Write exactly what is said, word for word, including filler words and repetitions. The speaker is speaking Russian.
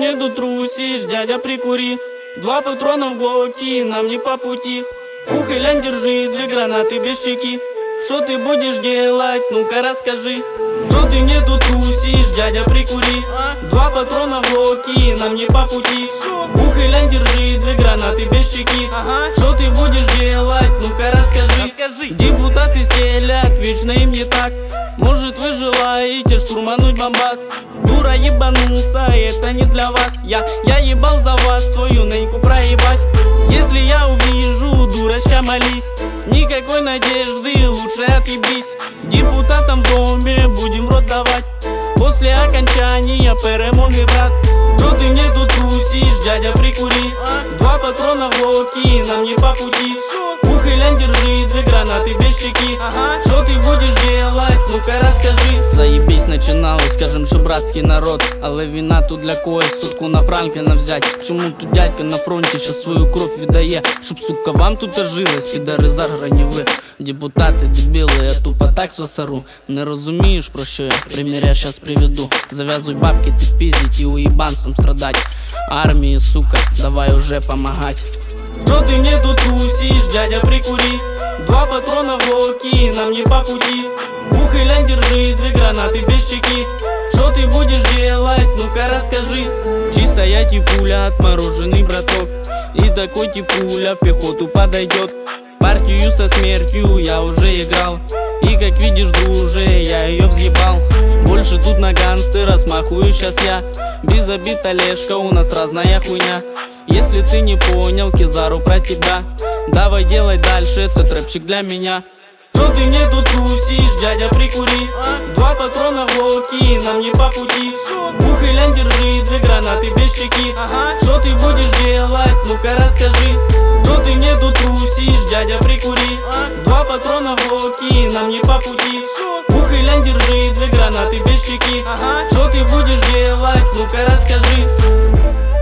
мне тут трусишь, дядя, прикури. Два патрона в глоки, нам не по пути. Ухылян, держи две гранаты без чеки. Что ты будешь делать, ну-ка расскажи. Что ты мне тут трусишь, дядя, прикури. Два патрона в глоки, нам не по пути. Ухылян, держи две гранаты без чеки. Что ты будешь делать, ну-ка расскажи. Расскажи. Депутаты стелят, вечно им не так. Может, вы желаете штурмануть Бомбас? Дура, ебанулся, это не для вас. Я, я ебал за вас свою неньку проебать. Если я увижу, дурачка, молись. Никакой надежды, лучше отъебись. Депутатам в доме будем рот давать. После окончания перемоги, брат. Что ты мне тут трусишь, дядя, прикури. Два патрона в глоки, нам не по пути. Ухылян, держи две гранаты без чеки. Что ты будешь делать, ну-ка расскажи. Заебись начиналось, скажем, що братський народ. Але війна тут для когось, сутку на Франкліна взять. Чому тут дядька на фронті ще свою кров віддає? Щоб, сука, вам тут ожилось, підари заграні ви. Депутати, дебіли, я тупо так свасару. Не розумієш, про що я? Примір я щас приведу. Зав'язуй бабки, ти пиздить і уебанством страдать. Армії, сука, давай уже помогать. Что ты мне тут трусишь, дядя, прикури. Два патрона в глоки, нам не по пути. Ухылян, держи две гранаты без чеки. Что ты будешь делать, ну-ка расскажи. Чистая типуля, отмороженный браток. И такой типуля в пехоту подойдет. Партию со смертью я уже играл. И как видишь, друже, я ее взъебал. Больше тут на гангстера смахую сейчас я. Без обид, Олежка, у нас разная хуйня. Если ты не понял, Кизару про тебя. Давай делай дальше, этот рэпчик для меня. Что ты мне тут трусишь, дядя, прикури. Два патрона в глоки, нам не по пути. Ухылян, держи две гранаты без чеки. Что ты будешь делать, ну-ка расскажи. Что ты мне тут трусишь, дядя, прикури. Два патрона в глоки, нам не по пути. Ухылян, держи две гранаты без чеки. Что ты будешь делать, ну-ка расскажи.